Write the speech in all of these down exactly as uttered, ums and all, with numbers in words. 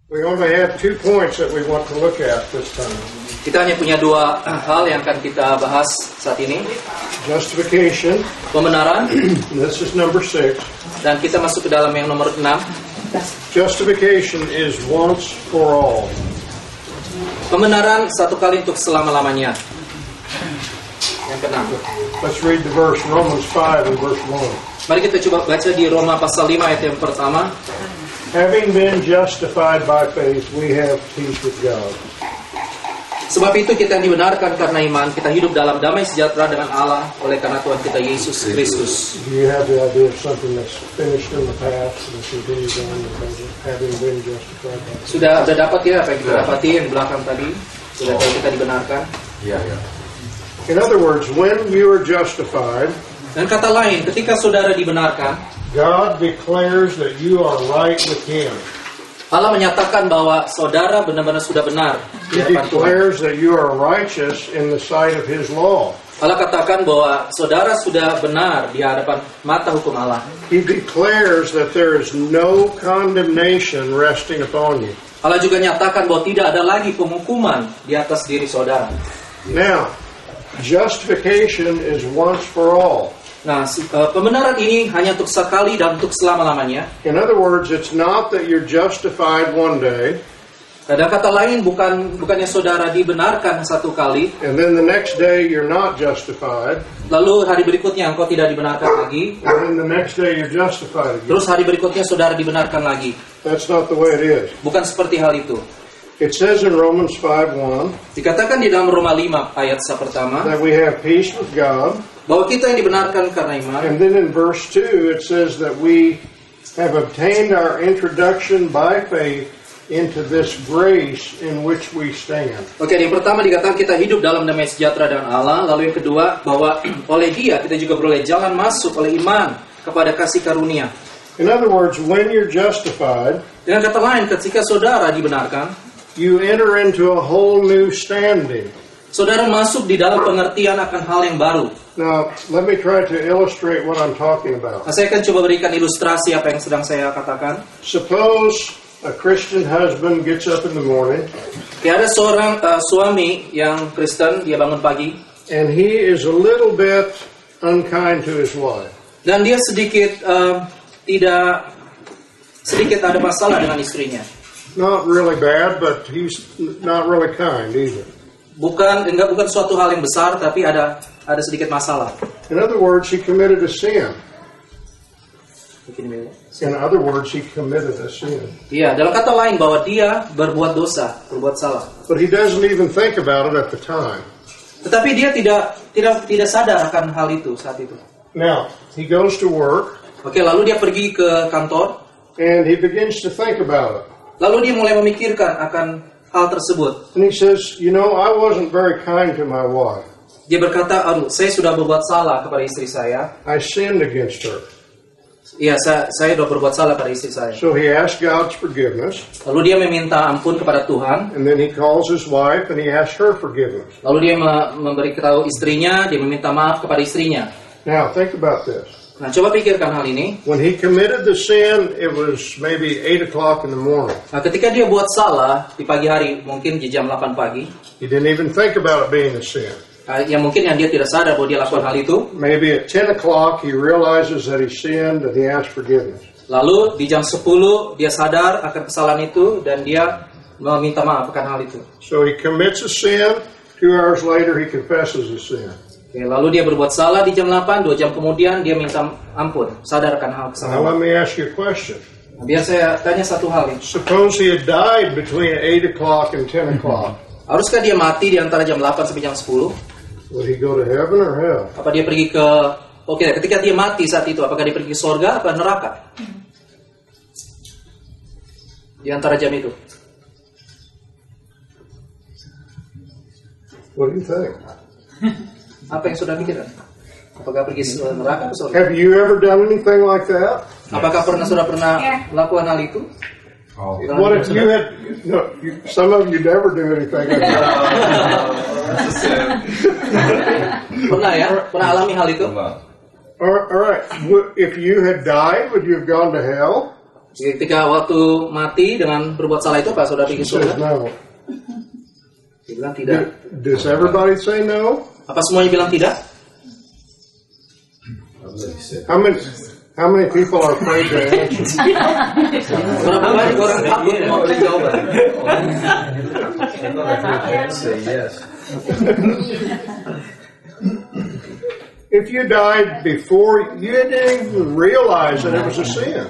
We only have two points that we want to look at this time. Kita hanya punya dua hal yang akan kita bahas saat ini. Justification. Pembenaran. This is number six. Dan kita masuk ke dalam yang nomor enam. Justification is once for all. Pembenaran satu kali untuk selama-lamanya. Yang keenam. Let's read the verse, Romans five and verse one. Mari kita coba baca di Roma pasal lima ayat yang pertama. Having been justified by faith, we have peace with God. Sebab itu kita dibenarkan karena iman, kita hidup dalam damai sejahtera dengan Allah oleh karena Tuhan kita Yesus Kristus. Do you have the idea of something that's finished in the past and continues on in the present, having been justified by faith? Sudah sudah dapat ya apa yang kita dapati yang di belakang tadi? Sudah tahu kita dibenarkan? Iya, ya. In other words, when you are justified, dan kata lain, ketika saudara dibenarkan, God declares that you are right with Him. Allah menyatakan bahwa saudara benar-benar sudah benar He di hadapan Tuhan. declares that you are righteous in the sight of His law. Allah katakan bahwa saudara sudah benar di hadapan mata hukum Allah. He declares that there is no condemnation resting upon you. Allah juga nyatakan bahwa tidak ada lagi penghukuman di atas diri saudara. Now, justification is once for all. Nah, pembenaran ini hanya untuk sekali dan untuk selama-lamanya. In other words, it's not that you're justified one day, Dengan kata lain, bukan bukannya saudara dibenarkan satu kali, and then the next day you're not justified, lalu hari berikutnya engkau tidak dibenarkan lagi, and then the next day you're justified again. terus hari berikutnya saudara dibenarkan lagi. That's not the way it is. Bukan seperti hal itu. It says in Romans five one Dikatakan di dalam Roma lima ayat pertama that we have peace with God, bahwa kita yang dibenarkan karena iman. and then in verse two it says that we have obtained our introduction by faith into this grace in which we stand. Oke, yang pertama dikatakan kita hidup dalam damai sejahtera dengan Allah. Lalu yang kedua bahwa oleh Dia kita juga beroleh jalan masuk oleh iman kepada kasih karunia. In other words, when you're justified, Dengan kata lain, ketika saudara dibenarkan, you enter into a whole new standing. saudara masuk di dalam pengertian akan hal yang baru. Now, let me try to illustrate what I'm talking about. Nah, saya akan coba berikan ilustrasi apa yang sedang saya katakan. Suppose a Christian husband gets up in the morning Kayak ada seorang uh, suami yang Kristen, dia bangun pagi and he is a little bit unkind to his wife. dan dia sedikit uh, tidak sedikit ada masalah dengan istrinya. Not really bad, but he's not really kind either. Bukan enggak bukan suatu hal yang besar, tapi ada ada sedikit masalah. In other words, he committed a sin. In other words, he committed a sin. Iya, dalam kata lain bahwa dia berbuat dosa, berbuat salah. But he doesn't even think about it at the time. Tetapi dia tidak tidak tidak sadar akan hal itu saat itu. Now, he goes to work Oke, lalu dia pergi ke kantor, and he begins to think about it. lalu dia mulai memikirkan akan hal tersebut. And he says, you know, I wasn't very kind to my wife. Dia berkata, aduh, saya sudah berbuat salah kepada istri saya. I sinned against her. Iya, saya, saya sudah berbuat salah pada istri saya. So he asked God's forgiveness, Lalu dia meminta ampun kepada Tuhan. and then he calls his wife and he asks her forgiveness. Lalu dia me- memberi tahu istrinya, dia meminta maaf kepada istrinya. Now, think about this. Nah, coba pikirkan hal ini. When he committed the sin, it was maybe eight o'clock in the morning. Nah, ketika dia buat salah di pagi hari, mungkin di jam delapan pagi, He didn't even think about it being a sin. nah, yang mungkin yang dia tidak sadar bahwa dia lakukan hal itu. Maybe at ten o'clock, he realizes that he sinned and he asks forgiveness. Lalu di jam sepuluh dia sadar akan kesalahan itu dan dia meminta maaf akan hal itu. So he commits a sin. Two hours later, he confesses his sin. Oke, lalu dia berbuat salah di jam delapan, dua jam kemudian dia minta ampun, sadar akan hal Now, kesalahan. let me ask you a question. Nah, biar saya tanya satu hal ini. Suppose he had died between eight o'clock and ten o'clock. Haruskah dia mati di antara jam delapan sampai jam sepuluh? Would he go to heaven or hell? Apa dia pergi ke Oke, ketika dia mati saat itu apakah dia pergi ke surga atau neraka? Di antara jam itu. What do you think? Apa yang sudah pikirkan? Apakah pergi ke neraka atau surga? Have you ever done anything like that? Apakah pernah sudah pernah melakukan hal itu? Oh. What if you had, no, you, some of you never do anything like that. Pernah ya? Pernah alami hal itu? All all right, if you had died, would you have gone to hell? Ketika waktu mati dengan berbuat salah itu, apa saudara He pergi says surga? no. Dia bilang tidak. Does everybody say no? Apa semuanya bilang tidak? How many, how many people are afraid to answer? Berapa banyak orang takut mau beri jawaban? Say yes. If you died before, you didn't even realize that it was a sin.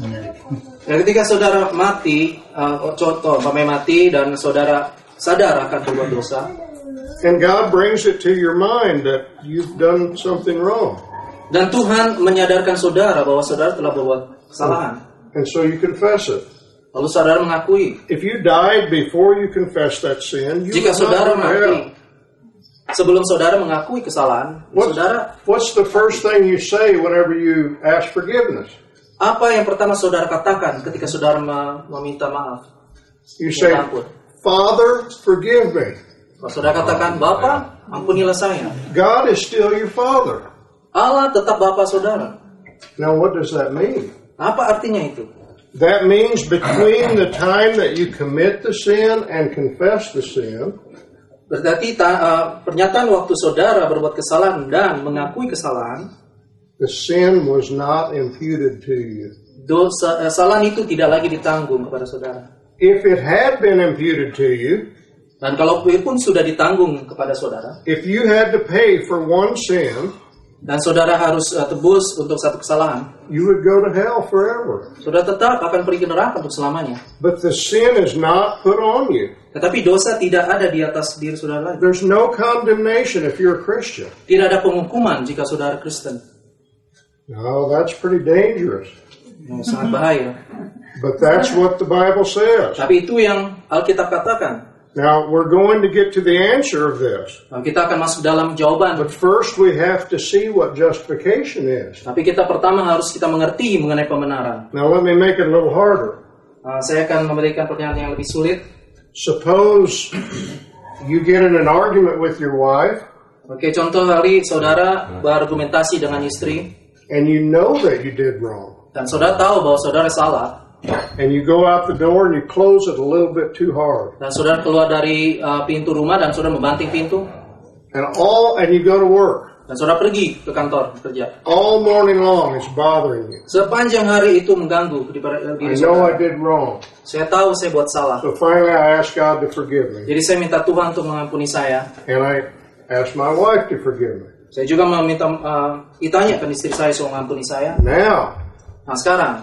Dan ketika saudara mati, uh, contoh, umpamanya mati dan saudara sadar akan berbuat dosa, And God brings it to your mind that you've done something wrong. dan Tuhan menyadarkan saudara bahwa saudara telah berbuat kesalahan, And so you confess it. lalu saudara mengakui. If you died before you confess that sin, you Jika will saudara not go to mati hell. sebelum saudara mengakui kesalahan, What's, saudara, what's the first thing you say whenever you ask forgiveness? apa yang pertama saudara katakan ketika saudara me- meminta maaf? You say, Minta ampun. Father, forgive me. Kalau saudara katakan, Bapa, ampunilah saya. God is still your Father. Allah tetap Bapa saudara. Now, what does that mean? Apa artinya itu? That means between the time that you commit the sin and confess the sin, Berarti ta- uh, pernyataan waktu saudara berbuat kesalahan dan mengakui kesalahan, the sin was not imputed to you. dosa uh, kesalahan itu tidak lagi ditanggung kepada saudara. If it had been imputed to you, Dan kalau pun sudah ditanggung kepada saudara, if you had to pay for one sin, dan saudara harus uh, tebus untuk satu kesalahan, you would go to hell forever. saudara tetap akan pergi ke neraka untuk selamanya. But the sin is not put on you. Tetapi dosa tidak ada di atas diri saudara lagi. There's no condemnation if you're a Christian. Tidak ada penghukuman jika saudara Kristen. No, that's pretty dangerous. Oh, sangat bahaya. But that's what the Bible says. Tapi itu yang Alkitab katakan. Now, we're going to get to the answer of this. Nah, kita akan masuk dalam jawaban. But first we have to see what justification is. Tapi kita pertama harus kita mengerti mengenai pembenaran. Now, let me make it a little harder. Nah, saya akan memberikan pertanyaan yang lebih sulit. Suppose you get in an argument with your wife, Oke, contoh hari saudara berargumentasi dengan istri, and you know that you did wrong. dan saudara tahu bahwa saudara salah, And you go out the door and you close it a little bit too hard. dan saudara keluar dari uh, pintu rumah dan saudara membanting pintu, And all and you go to work. dan saudara pergi ke kantor kerja. All morning long it's bothering you. Sepanjang hari itu mengganggu di I diri know I saudara. did wrong. Saya tahu saya buat salah. So finally I asked God to forgive me. Jadi saya minta Tuhan untuk mengampuni saya. And I asked my wife to forgive me. Saya juga meminta uh, ditanyakan istri saya supaya mengampuni saya. Now, Nah sekarang,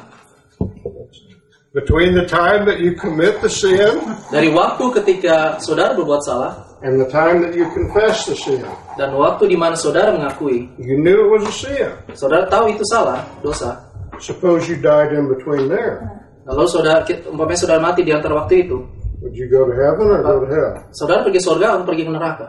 between the time that you commit the sin dari waktu ketika saudara berbuat salah and the time that you confess the sin, dan waktu di mana saudara mengakui, you knew it was a sin. saudara tahu itu salah, dosa. Suppose you died in between there. Lalu saudara, umpamanya saudara mati di antara waktu itu, Would you go to heaven or go to hell? saudara pergi surga atau pergi ke neraka?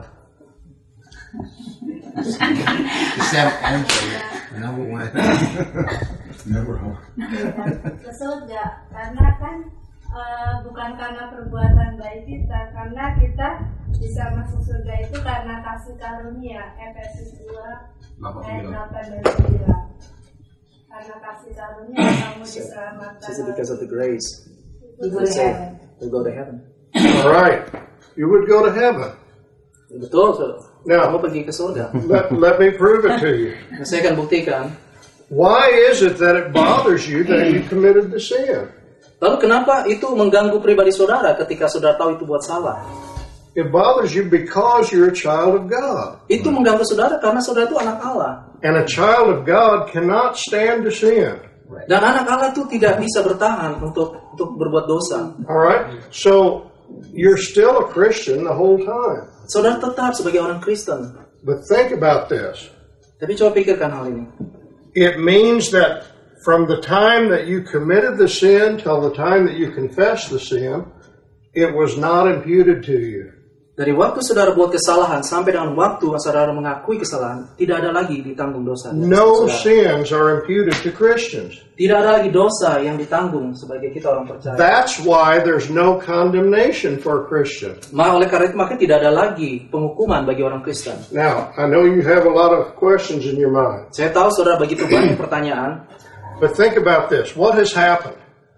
Same answer. Number one. Number one. Ke surga karena kan eh, bukan karena perbuatan baik kita, karena kita bisa masuk surga itu karena kasih karunia. Efesus dua ayat delapan dan sembilan. Karena kasih karunia kamu diselamatkan. Just because of the grace, You go we to say, heaven. we go to heaven. All right. You would go to heaven. Betul, saudara. Now, Kamu pergi ke surga. let, let me prove it to you. Nah, saya akan buktikan. Why is it that it bothers you that you committed the sin? Lalu kenapa itu mengganggu pribadi saudara ketika saudara tahu itu buat salah? It bothers you because you're a child of God. Itu mengganggu saudara karena saudara itu anak Allah. And a child of God cannot stand to sin. Dan anak Allah itu tidak bisa bertahan untuk untuk berbuat dosa. All right? So, you're still a Christian the whole time. Saudara tetap sebagai orang Kristen. But think about this. Tapi coba pikirkan hal ini. It means that from the time that you committed the sin till the time that you confessed the sin, it was not imputed to you. Dari waktu saudara buat kesalahan sampai dengan waktu saudara mengakui kesalahan, tidak ada lagi ditanggung dosa. No saudara. sins are imputed to Christians. Tidak ada lagi dosa yang ditanggung sebagai kita orang percaya. That's why there's no condemnation for a Christian. Maka oleh karena itu maka tidak ada lagi penghukuman bagi orang Kristen. Now, I know you have a lot of questions in your mind, Saya tahu saudara begitu banyak pertanyaan. but think about this. What has happened?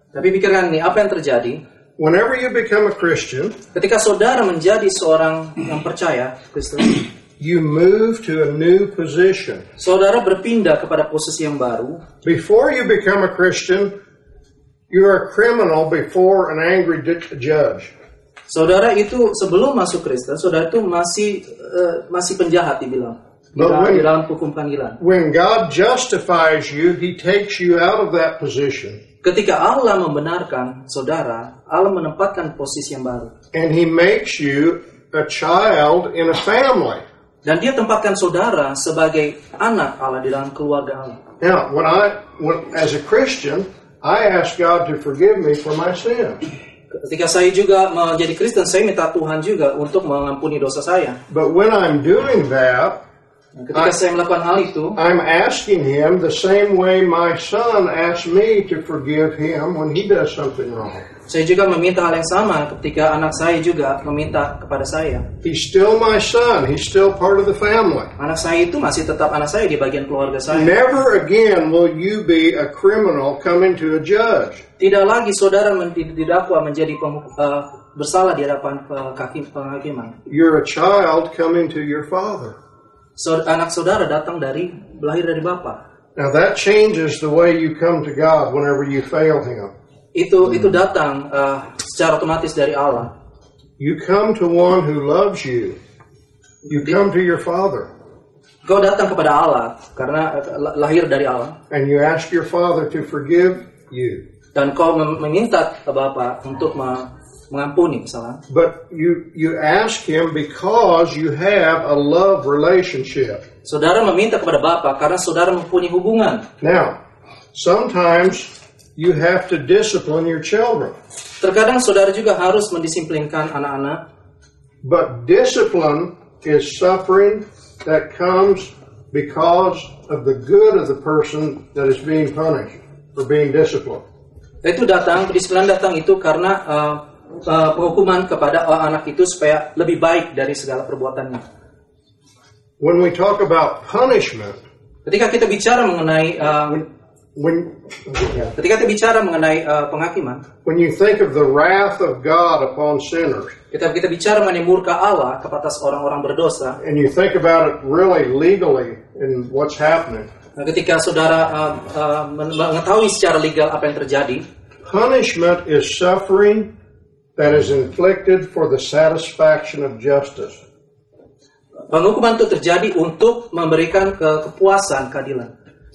Tapi pikirkan nih, apa yang terjadi? Whenever you become a Christian, Ketika saudara menjadi seorang yang percaya Kristen, you move to a new position. saudara berpindah kepada posisi yang baru. Before you become a Christian, you're a criminal before an angry di- judge. Saudara itu sebelum masuk Kristen, saudara itu masih uh, masih penjahat dibilang. Di But dalam, when- di dalam hukum panggilan. When God justifies you, He takes you out of that position Ketika Allah membenarkan saudara, Allah menempatkan posisi yang baru. and He makes you a child in a family. Dan dia tempatkan saudara sebagai anak Allah di dalam keluarga Allah. Now, when I, when, as a Christian, I ask God to forgive me for my sin. Ketika saya juga menjadi Kristen, saya minta Tuhan juga untuk mengampuni dosa saya. But when I'm doing that, Ketika saya melakukan hal itu, I'm asking Him the same way my son asked me to forgive him when he does something wrong. saya juga meminta hal yang sama ketika anak saya juga meminta kepada saya. He's still my son. He's still part of the family. Anak saya itu masih tetap anak saya di bagian keluarga saya. Never again will you be a criminal coming to a judge. Tidak lagi saudara men- didakwa menjadi pem- uh, bersalah di hadapan uh, kaki- penghakiman. You're a child coming to your father. So, anak saudara datang dari lahir dari Bapa. Now that changes the way you come to God whenever you fail Him. Itu itu datang uh, secara otomatis dari Allah. You come to one who loves you. You come to your father. Kau datang kepada Allah karena uh, lahir dari Allah, And you ask your father to forgive you. dan kau mem- meminta ke Bapa untuk me- mengampuni kesalahan. But you, you ask Him because you have a love relationship. Saudara meminta kepada Bapa karena saudara mempunyai hubungan. Now, sometimes you have to discipline your children. Terkadang saudara juga harus mendisiplinkan anak-anak. But discipline is suffering that comes because of the good of the person that is being punished or being disciplined. Itu datang, kedisiplinan datang itu karena uh, uh, penghukuman kepada uh, anak itu supaya lebih baik dari segala perbuatannya. When we talk about punishment, Ketika kita bicara mengenai uh, when, ketika kita bicara mengenai uh, penghakiman, when you think of the wrath of God upon sinners, kita kita bicara mengenai murka Allah kepada orang-orang berdosa. and you think about it really legally in what's happening, Nah, ketika saudara uh, uh, mengetahui secara legal apa yang terjadi, punishment is suffering that is inflicted for the satisfaction of justice. penghukuman itu terjadi untuk memberikan ke- kepuasan keadilan.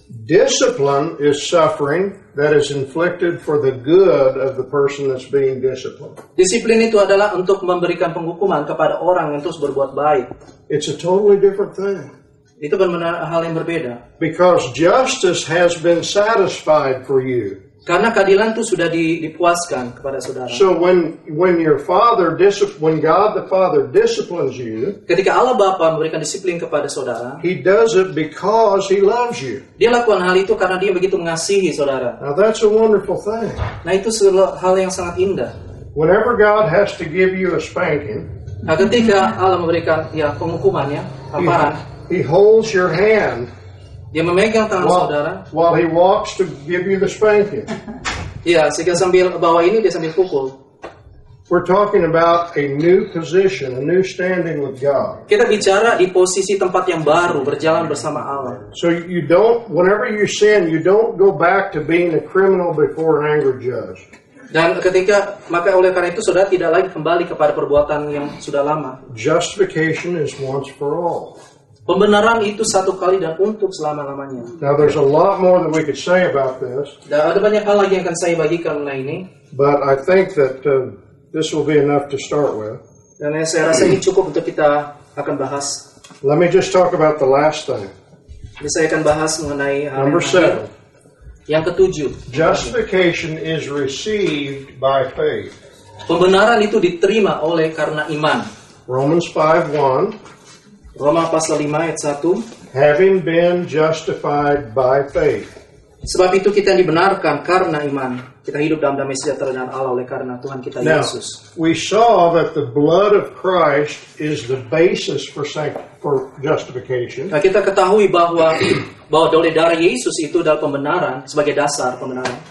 Discipline is suffering that is inflicted for the good of the person that's being disciplined. Disiplin itu adalah untuk memberikan penghukuman kepada orang yang terus berbuat baik. It's a totally different thing. Itu benar-benar hal yang berbeda. Because justice has been satisfied for you. Karena keadilan itu sudah di- dipuaskan kepada saudara. So when when your father dis- when God the Father disciplines you, Ketika Allah Bapa memberikan disiplin kepada saudara, He does it because He loves you. Dia lakukan hal itu karena Dia begitu mengasihi saudara. Now that's a wonderful thing. Nah, itu sel- hal yang sangat indah. Whenever God has to give you a spanking, Nah, ketika Allah memberikan ya penghukumannya, He, tamparan, he holds your hand Dia memegang tangan saudara. while, while He walks to give you the spanking. Ya, sehingga sambil bawa ini dia sambil pukul. We're talking about a new position, a new standing with God. Kita bicara di posisi tempat yang baru, berjalan bersama Allah. So you don't, whenever you sin, you don't go back to being a criminal before an angry judge. Dan ketika, maka oleh karena itu saudara tidak lagi kembali kepada perbuatan yang sudah lama. Justification is once for all. Pembenaran itu satu kali dan untuk selama-lamanya. Now there's a lot more that we could say about this, Dan ada banyak hal lagi yang akan saya bagikan mengenai ini. but I think that uh, this will be enough to start with. Dan saya rasa ini cukup untuk kita akan bahas. Let me just talk about the last thing. Jadi saya akan bahas mengenai hal Number yang seven. terakhir. Yang ketujuh, Justification is received by faith. pembenaran itu diterima oleh karena iman. Romans five one, Roma pasal lima ayat satu. having been justified by faith. Sebab itu kita dibenarkan karena iman. Kita hidup dalam damai sejahtera dengan Allah oleh karena Tuhan kita Now, Yesus. we saw that the blood of Christ is the basis for sanct- for justification. Nah, kita ketahui bahwa bahwa oleh darah Yesus itu adalah pembenaran sebagai dasar pembenaran.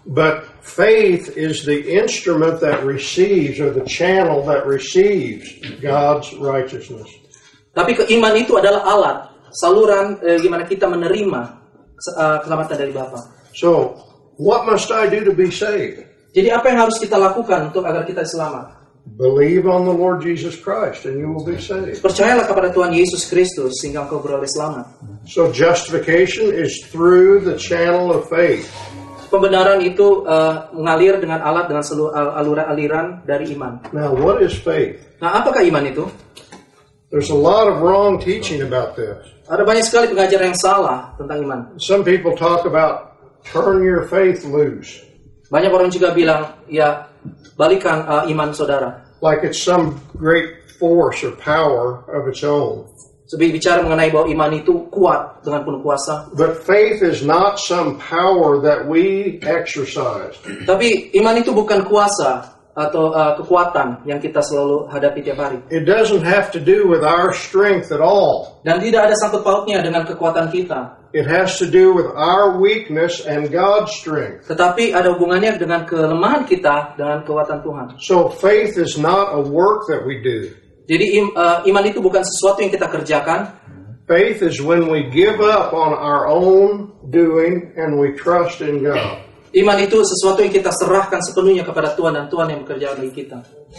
But faith is the instrument that receives, or the channel that receives God's righteousness. Tapi keiman itu adalah alat, saluran eh, gimana kita menerima uh, keselamatan dari Bapa. So, what must I do to be saved? Jadi apa yang harus kita lakukan untuk agar kita selamat? Believe on the Lord Jesus Christ and you will be saved. Percayalah kepada Tuhan Yesus Kristus sehingga engkau beroleh selamat. So justification is through the channel of faith. Pembenaran itu uh, mengalir dengan alat dengan seluruh aliran dari iman. Now, what is faith? Nah, apakah iman itu? There's a lot of wrong teaching about this. Ada banyak sekali pengajaran yang salah tentang iman. Some people talk about turn your faith loose. Banyak orang juga bilang, ya, balikan uh, iman saudara. Like it's some great force or power of its own. Sebelum bicara mengenai bahwa iman itu kuat dengan penuh kuasa. But faith is not some power that we exercise. Tapi iman itu bukan kuasa atau uh, kekuatan yang kita selalu hadapi tiap hari. It doesn't have to do with our strength at all. Dan tidak ada sangkut pautnya dengan kekuatan kita. It has to do with our weakness and God's strength. Tetapi ada hubungannya dengan kelemahan kita dengan kekuatan Tuhan. So faith is not a work that we do. Jadi im, uh, iman itu bukan sesuatu yang kita kerjakan. Faith is when we give up on our own doing and we trust in God. Iman itu sesuatu yang kita serahkan sepenuhnya kepada Tuhan dan Tuhan yang bekerja bagi kita.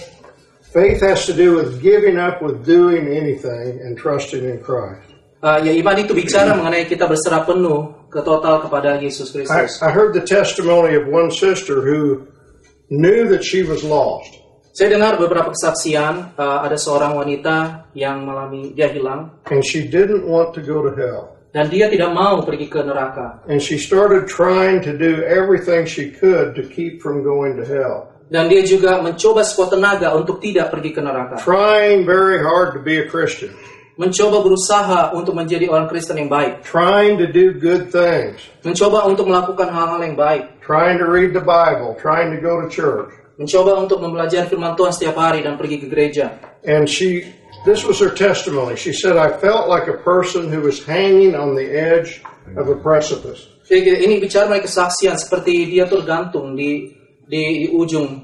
Faith has to do with giving up with doing anything and trusting in Christ. Uh, ya iman itu bicara mengenai kita berserah penuh ke total kepada Yesus I, Kristus. I heard the testimony of one sister who knew that she was lost. Saya dengar beberapa kesaksian, uh, ada seorang wanita yang mengalami dia hilang And she didn't want to go to hell. dan dia tidak mau pergi ke neraka. And she started trying to do everything she could to keep from going to hell. Dan dia juga mencoba sekuat tenaga untuk tidak pergi ke neraka. Trying very hard to be a Christian. Mencoba berusaha untuk menjadi orang Kristen yang baik. Trying to do good things. Mencoba untuk melakukan hal-hal yang baik. Trying to read the Bible. Trying to go to church. Mencoba untuk mempelajari firman Tuhan setiap hari dan pergi ke gereja. And she, this was her testimony. She said, I felt like a person who was hanging on the edge of a precipice. Ini bicara mengenai kesaksian seperti dia tergantung di di, di ujung.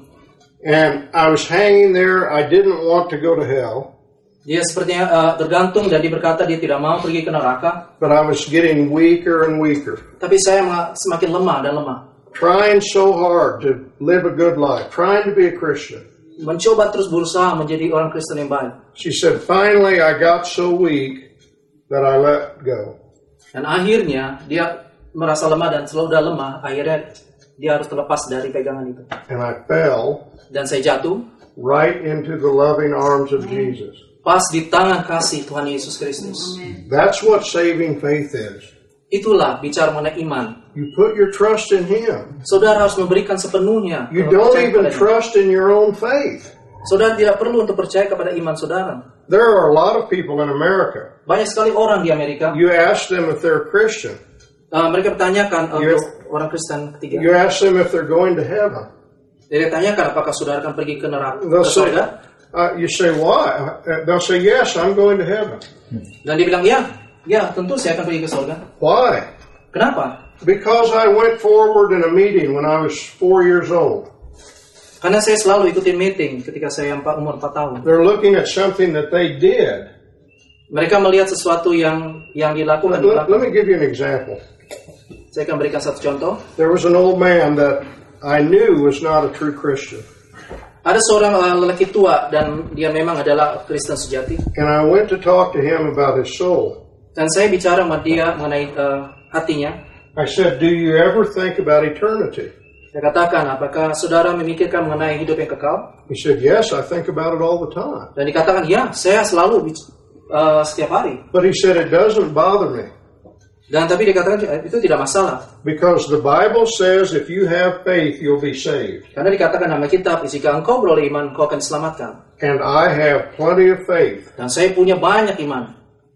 And I was hanging there. I didn't want to go to hell. Dia sepertinya uh, tergantung dan dia berkata dia tidak mau pergi ke neraka. But I was getting weaker and weaker. Tapi saya semakin lemah dan lemah. Trying so hard to live a good life. Trying to be a Christian. Mencoba terus berusaha menjadi orang Kristen yang baik. She said, finally I got so weak that I let go. Dan akhirnya dia merasa lemah dan selalu udah lemah. Akhirnya dia harus terlepas dari pegangan itu. And I fell Dan saya jatuh right into the loving arms of Jesus. pas di tangan kasih Tuhan Yesus Kristus. That's what saving faith is. Itulah bicara mengenai iman. You put your trust in Him. Saudara harus memberikan sepenuhnya. You don't even trust in your own faith. Saudara tidak perlu untuk percaya kepada iman saudara. There are a lot of people in America. Banyak sekali orang di Amerika. You ask them if they're Christian. Uh, mereka bertanyakan uh, You- untuk orang Kristen ketiga. You ask them if they're going to heaven. Dia tanyakan apakah saudara akan pergi ke neraka, They'll ke say, surga? uh, you say, why? Uh, They'll say, yes, I'm going to heaven. Dan dia bilang, ya, ya tentu saya akan pergi ke surga. Why? Kenapa? Because I went forward in a meeting when I was four years old. Karena saya selalu ikutin meeting ketika saya empat, umur empat tahun. They're looking at something that they did. Mereka melihat sesuatu yang yang dilakukan Let, di let- let belakang. me give you an example. Saya akan berikan satu contoh. There was an old man that I knew was not a true Christian. Ada seorang uh, lelaki tua dan dia memang adalah Kristen sejati. And I went to talk to him about his soul. Dan saya bicara sama dia mengenai uh, hatinya. I said, do you ever think about eternity? Saya katakan, apakah saudara memikirkan mengenai hidup yang kekal? He said, yes, I think about it all the time. Dan dikatakan, ya, saya selalu uh, setiap hari. But he said, it doesn't bother me. Dan tapi dikatakan itu tidak masalah. Because the Bible says if you have faith, you'll be saved. Karena dikatakan dalam Alkitab, jika engkau beroleh iman, engkau akan diselamatkan. And I have plenty of faith. Dan saya punya banyak iman.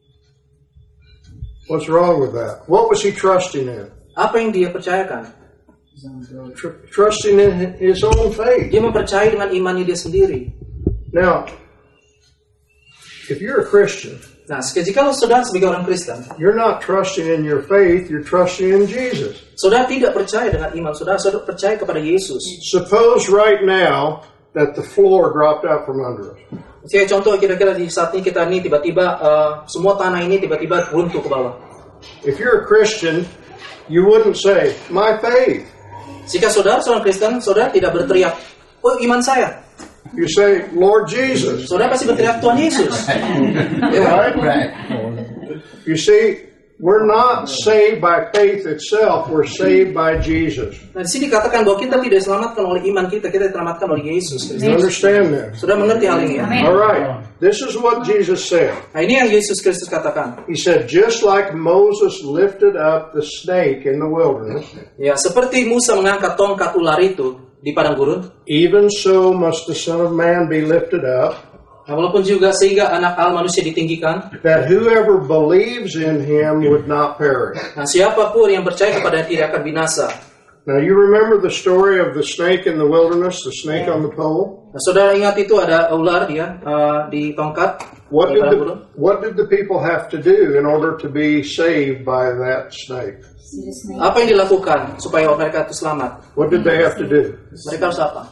What's wrong with that? What was he trusting in? Apa yang dia percayakan? Tr- trusting in his own faith. Dia mempercayai dengan imannya dia sendiri. Now, if you're a Christian, Nah, jika saudara sebagai orang Kristen, you're not trusting in your faith, you're trusting in Jesus. Saudara tidak percaya dengan iman saudara, saudara percaya kepada Yesus. Suppose right now that the floor dropped out from under us. Saya contoh kira-kira di saat ini kita ini tiba-tiba uh, semua tanah ini tiba-tiba runtuh ke bawah. If you're a Christian, you wouldn't say, my faith. Jika saudara seorang Kristen, saudara tidak berteriak, oh iman saya. You say, Lord Jesus. Saudara pasti berteriak Tuhan Yesus. Right? Right. You see, we're not saved by faith itself, we're saved by Jesus. Nah, di sini dikatakan bahwa kita tidak diselamatkan oleh iman kita, kita diselamatkan oleh Yesus Kristus. You understand that? Sudah mengerti hal ini ya? All right. This is what Jesus said. Nah, ini yang Yesus Kristus katakan. He said, just like Moses lifted up the snake in the wilderness, Ya, seperti Musa mengangkat tongkat ular itu di padang gurun, even so must the Son of Man be lifted up, nah, walaupun juga sehingga anak Allah manusia ditinggikan, that whoever believes in him would not perish. nah siapapun yang percaya kepada tidak akan binasa. Now you remember the story of the snake in the wilderness, the snake on the pole? Nah, saudara ingat itu ada ular dia uh, di tongkat What di did padang the, gurun. what did the people have to do in order to be saved by that snake? Apa yang dilakukan supaya mereka itu selamat? What did they have to do? Mereka harus apa?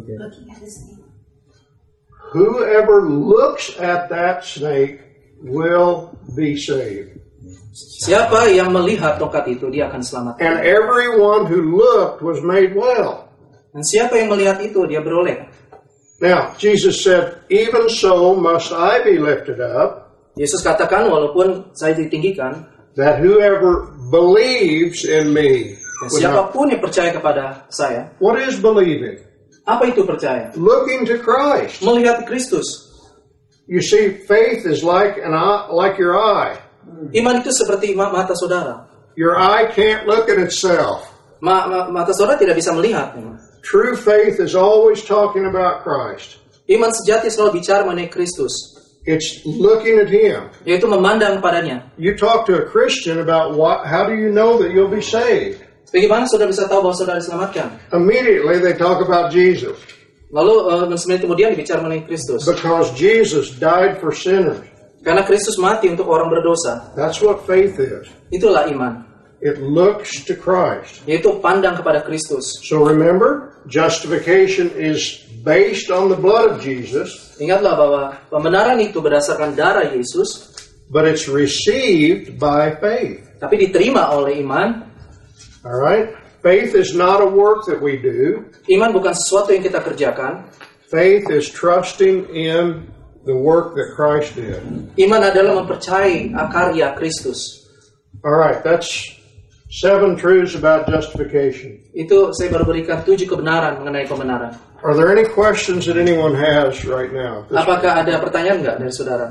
Whoever looks at that snake will be saved. Siapa yang melihat tongkat itu dia akan selamat. And everyone who looked was made well. Dan siapa yang melihat itu dia beroleh. Now, Jesus said, even so must I be lifted up, Yesus katakan walaupun saya ditinggikan, that whoever believes in me. dan would not- siapapun yang percaya kepada saya. What is believing? Apa itu percaya? Looking to Christ. Melihat Kristus. You see, faith is like an eye, like your eye. Iman itu seperti ma- mata saudara. Your eye can't look at itself. Ma- ma- mata saudara tidak bisa melihat. True faith is always talking about Christ. Iman sejati selalu bicara mengenai Kristus, It's looking at Him. yaitu memandang padanya. You talk to a Christian about what, how do you know that you'll be saved? Bagaimana saudara bisa tahu bahwa saudara diselamatkan? Immediately they talk about Jesus. Lalu uh, semenit kemudian dibicara mengenai Kristus. Because Jesus died for sinners. Karena Kristus mati untuk orang berdosa. That's what faith is. Itulah iman, It looks to Christ. yaitu pandang kepada Kristus. So remember, justification is based on the blood of Jesus, Ingatlah bahwa pembenaran itu berdasarkan darah Yesus, but it's received by faith. tapi diterima oleh iman. All right? Faith is not a work that we do. Iman bukan sesuatu yang kita kerjakan. Faith is trusting in the work that Christ did. Iman adalah mempercayai karya Kristus. All right, that's seven truths about justification. Itu saya baru berikan tujuh kebenaran mengenai pembenaran. Are there any questions that anyone has right now? Apakah ada pertanyaan nggak dari saudara?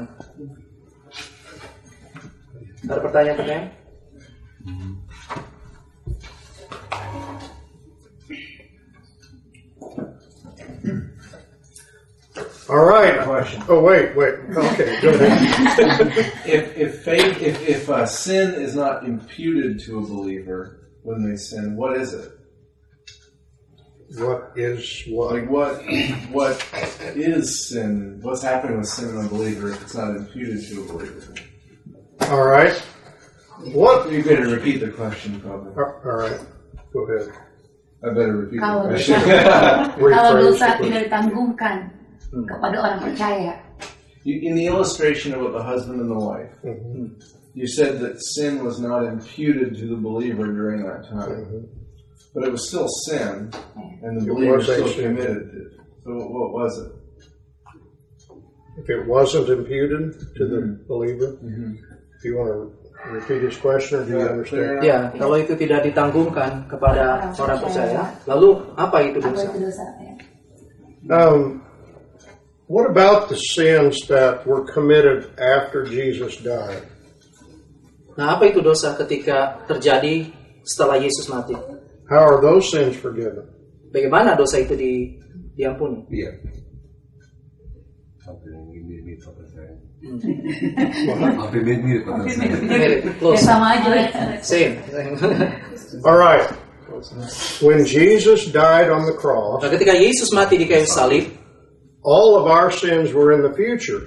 Ada pertanyaan-pertanyaan? All right. Question. Oh, wait, wait. Okay, go ahead. If if faith, if if uh, sin is not imputed to a believer when they sin, what is it? What is what? Like what what is sin? What's happening with sin in a believer if it's not imputed to a believer? All right. What? You better repeat the question, probably. All right. Go ahead. I better repeat the Kalau question. Kalau Rephrase dosa the tidak ditanggungan kepada orang percaya, You, in the illustration about the husband and the wife, Mhm. you said that sin was not imputed to the believer during that time, Mhm. but it was still sin, and the It believer was a still sin. committed it. So what, what was it? If it wasn't imputed to the Mhm. believer, Mm-hmm. do you want to repeat his question or do you Yeah, understand? clear. Ya, kalau itu tidak ditanggungkan kepada orang percaya, lalu apa itu apa dosa? itu dosa? Ya. Um, what about the sins that were committed after Jesus died? Nah, apa itu dosa ketika terjadi setelah Yesus mati? How are those sins forgiven? Bagaimana dosa itu di, diampuni? Iya. Hampir mirip apa saya. Hampir mirip apa saya. Mirip, Ya close, sama aja. Ya. same. All right. When Jesus died on the cross, Nah, ketika Yesus mati di kayu salib, all of our sins were in the future.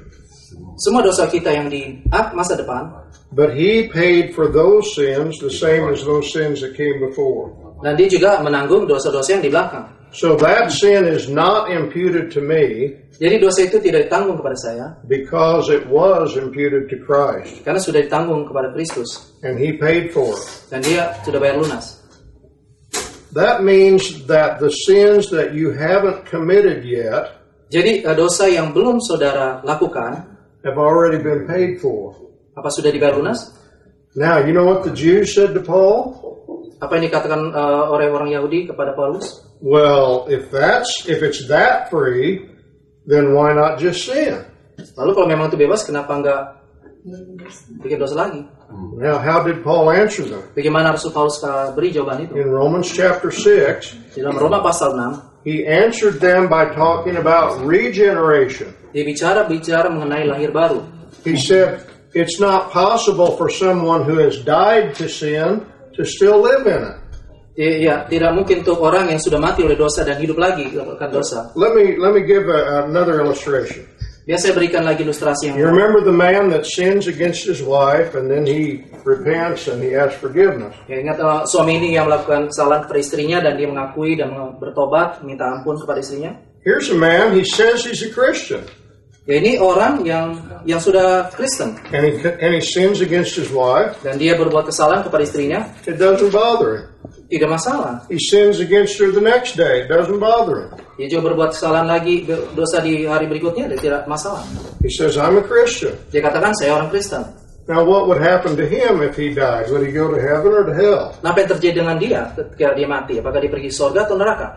Semua dosa kita yang di ah, masa depan. But he paid for those sins the same as those sins that came before. Dan dia juga menanggung dosa-dosa yang di belakang. So that sin is not imputed to me. Jadi dosa itu tidak ditanggung kepada saya. Because it was imputed to Christ. Karena sudah ditanggung kepada Kristus. And he paid for it. Dan dia sudah bayar lunas. That means that the sins that you haven't committed yet. Jadi dosa yang belum saudara lakukan have already been paid for. Apa sudah dibayar lunas? Now, you know what the Jews said to Paul? Apa yang dikatakan uh, orang-orang Yahudi kepada Paulus? Well, if that's if it's that free, then why not just sin? Lalu kalau memang itu bebas, kenapa enggak bikin dosa lagi? Now, how did Paul answer them? Bagaimana Rasul Paulus beri jawaban itu? In Romans chapter six, di dalam Roma pasal enam, he answered them by talking about regeneration. Dia bicara bicara mengenai lahir baru. He said, it's not possible for someone who has died to sin to still live in it. Ya, tidak mungkin untuk orang yang sudah mati oleh dosa dan hidup lagi melakukan dosa. Let me let me give a, another illustration. Biasa saya berikan lagi ilustrasi yang. You remember the man that sins against his wife and then he repents and he asks forgiveness. Ya, ingat uh, suami ini yang melakukan kesalahan kepada istrinya dan dia mengakui dan bertobat, minta ampun kepada istrinya. Here's a man, he says he's a Christian. Ya, ini orang yang yang sudah Kristen. And he and he sins against his wife. Dan dia berbuat kesalahan kepada istrinya. It doesn't bother him. Tidak masalah. He sins against her the next day. It doesn't bother him. Dia juga berbuat kesalahan lagi, dosa di hari berikutnya, dia tidak masalah. He says, I'm a Christian. Dia katakan, saya orang Kristen. Now, what would happen to him if he died? Would he go to heaven or to hell? Nah, apa yang terjadi dengan dia ketika dia mati? Apakah dia pergi surga atau neraka?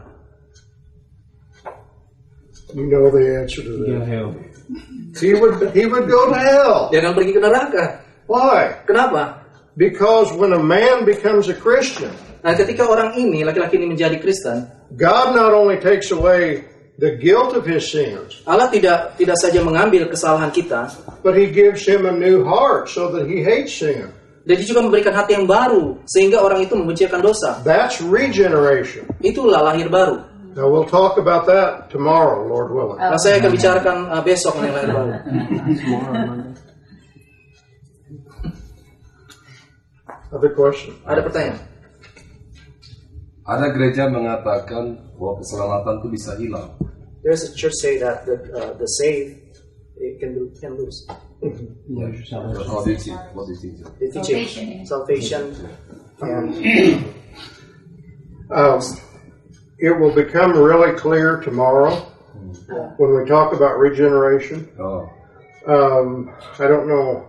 You know the answer to that. Yeah, hell. He would he would go to hell. Dia akan pergi ke neraka. Why? Kenapa? Because when a man becomes a Christian, nah, ketika orang ini, laki-laki ini menjadi Kristen, God not only takes away the guilt of his sins, Allah tidak tidak saja mengambil kesalahan kita, but he gives him a new heart so that he hates sin. dan dia juga memberikan hati yang baru sehingga orang itu membenci akan dosa. That's regeneration. Itulah lahir baru. Now we'll talk about that tomorrow, Lord willing. Nah, saya akan bicarakan uh, besok mengenai lahir baru. Other question? Ada pertanyaan? Ada gereja mengatakan bahwa keselamatan itu bisa hilang. There's a church say that the uh, the saved it can can lose. What do you think? What do you think? The teaching, salvation, and Um, it will become really clear tomorrow when we talk about regeneration. Oh. Um, I don't know.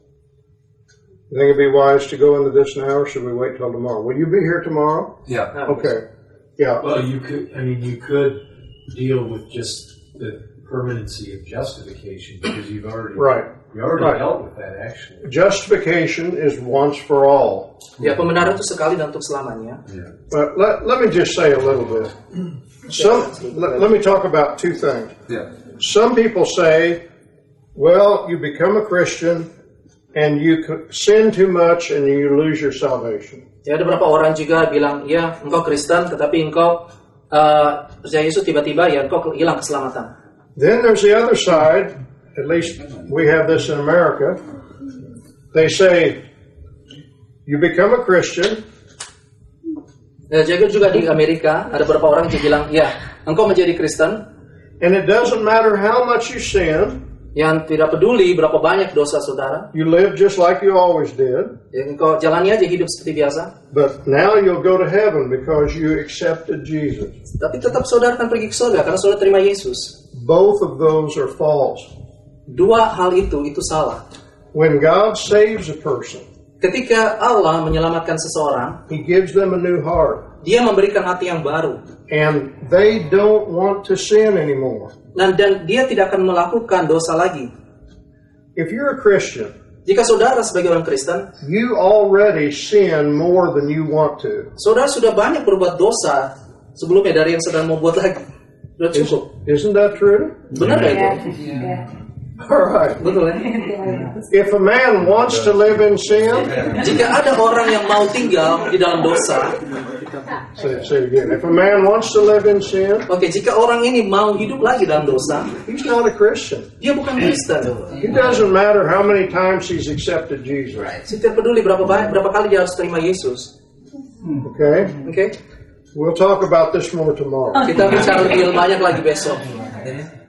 You think it'd be wise to go into this now, or should we wait till tomorrow? Will you be here tomorrow? Yeah. Okay. Yeah. Well, you could, I mean, you could deal with just the permanency of justification because you've already, Right. you already Right. dealt with that actually. Justification is once for all. ya pembenaran itu sekali dan untuk selamanya. Yeah. But let, let me just say a little bit. Some, let, let me talk about two things. Yeah. Some people say, well, you become a Christian and you sin too much and you lose your salvation. Ya, ada beberapa orang juga bilang, ya, engkau Kristen, tetapi engkau uh, percaya Yesus tiba-tiba, ya, engkau hilang keselamatan. Then there's the other side, at least we have this in America. They say, you become a Christian. Ya, jadi juga di Amerika, ada beberapa orang yang bilang, ya, engkau menjadi Kristen. And it doesn't matter how much you sin. Yang tidak peduli berapa banyak dosa saudara. You live just like you always did. Ya, engkau jalani aja hidup seperti biasa. But now you'll go to heaven because you accepted Jesus. Tapi tetap saudara akan pergi ke surga karena saudara terima Yesus. Both of those are false. Dua hal itu, itu salah. When God saves a person, Ketika Allah menyelamatkan seseorang, He gives them a new heart. Dia memberikan hati yang baru. And they don't want to sin anymore. Dan, dan dia tidak akan melakukan dosa lagi. If you're a Christian, Jika saudara sebagai orang Kristen, you already sin more than you want to. saudara sudah banyak berbuat dosa sebelumnya dari yang sedang mau buat lagi. Sudah Is, cukup. isn't that true? Benar ya itu? All right. Betul ya? If a man wants to live in sin, Jika ada orang yang mau tinggal di dalam dosa, Say, say it again. If a man wants to live in sin, Oke, jika orang ini mau hidup lagi dalam dosa, he's not a Christian. dia bukan Kristen. It doesn't matter how many times he's accepted Jesus. Tidak peduli berapa banyak, berapa kali dia harus terima Yesus. Okay? Oke, We'll talk about this more tomorrow. kita bicara lebih banyak lagi besok.